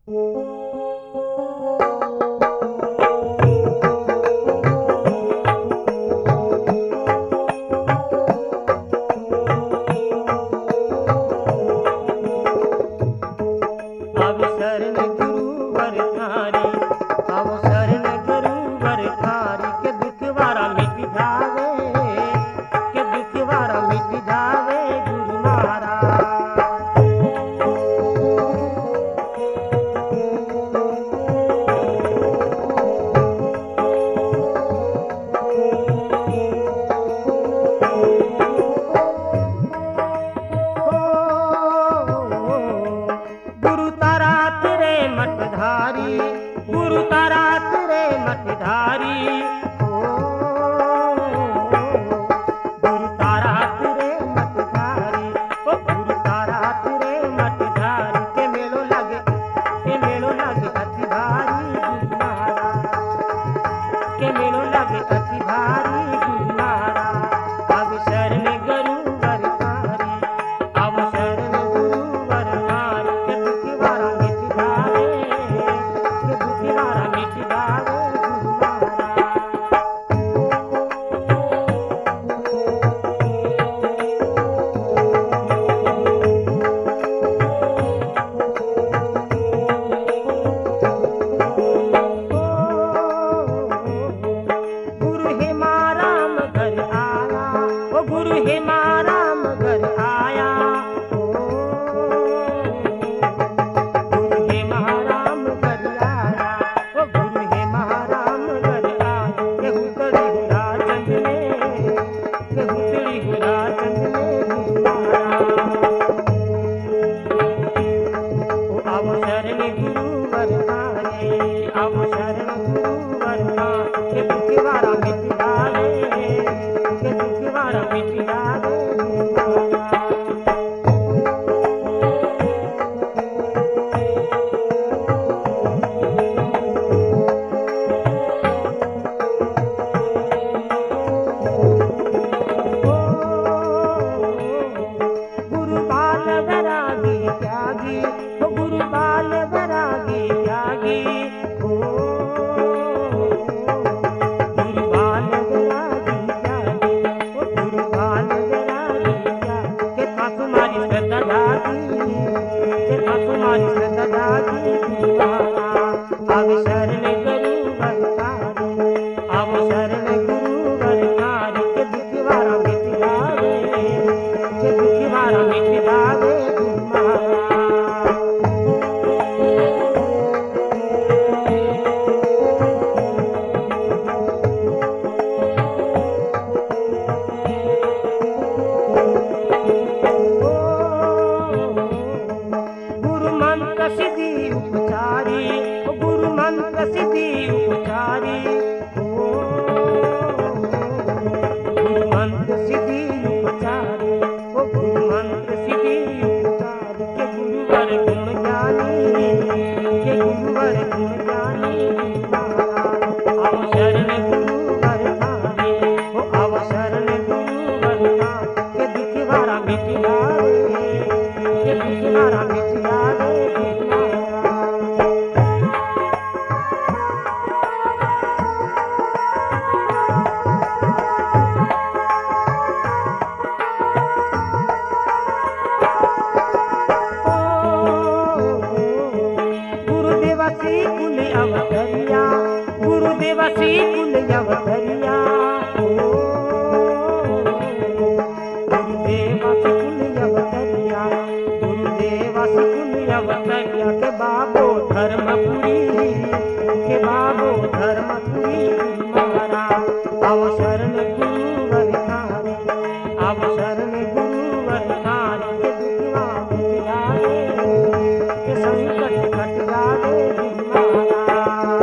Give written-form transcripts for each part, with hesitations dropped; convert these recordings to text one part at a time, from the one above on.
गुरु तारा तेरे मतधारी, गुरु तारा तेरे मतधारी, ओ गुरु तारा तेरे मतधारी, के मेलो लागे अति भारी गुरु महाराज, के मेलो लागे अति भारी गुरु महाराज। अब शरण गुरु वरदारी, अब शरण गुरु वरदारी, के दुख वारा मिट जावे, के दुख वारा मिट जावे गुरु महाराज। गुरु हेमाराम घर आया, ओ गुरु हेमाराम घर आया, गुरु हेमाराम घर आया, ओ गुरु हेमाराम घर आया। के हुतड़ी हुरा चंद में, के हुतड़ी हुरा चंद में गुरु महाराज। ओ अब शरण गुरु वरदारी, अब शरण गुरु वरदारी, के दुख वारा मिट जावे, के दुख वारा मिट जावे गुरु महाराज। गुरु बाल बैरागी त्यागी, ओ गुरु बाल बैरागी त्यागी, ओ गुरु बाल बैरागी त्यागी, ओ गुरु बाल बैरागी त्यागी। के था तुम्हारी श्रद्धा जागी, के था तुम्हारी श्रद्धा जागी गुरु महाराज। अब शरण गुरु वरदारी, अब शरण गुरु वरदारी, के दुख वारा मिट जावे, के दुख वारा मिट जावे गुरु महाराज। गुरु मंत्र सिद्धि उपचारी, ओ गुरु मंत्र सिद्धि उपचारी, ओ गुरु मंत्र सिद्धि उपचारी, ओ गुरु मंत्र सिद्धि उपचारी, के गुरुवर गुण ज्ञानी, के गुरुवर गुण ज्ञानी गुरु महाराज। अब शरण गुरु वरदारी, ओ अब शरण गुरु वरदारी, के दुख वारा मिट जावे, के दुख वारा मिट जावे गुरु महाराज। गुरुदेवसी कुल अवतरिया, गुरुदेवसी कुल अवतरिया, गुरुदेवसी कुल अवतरिया, गुरुदेवसी कुल अवतरिया, के बाबो धर्मपुरी, के बाबो धर्मपुरी गुरु महाराज। अब शरण गुरु वरदारी, अब शरण गुरु वरदारी, के दुखवा मिट जावे, के संकट कट जावे गुरु महाराज।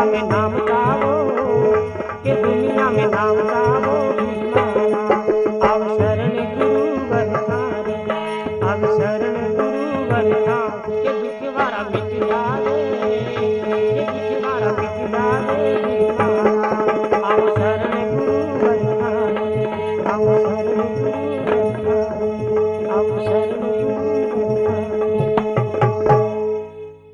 दुनिया में नाम गावो, के दुनिया में नाम गावो अब शरण गुरुवर थारी, अब शरण गुरुवर थारी के दुख वारा मिट जावे, के दुख वारा मिट जावे अब शरण गुरुवर थारी, अब शरण गुरुवर थारी, अब शरण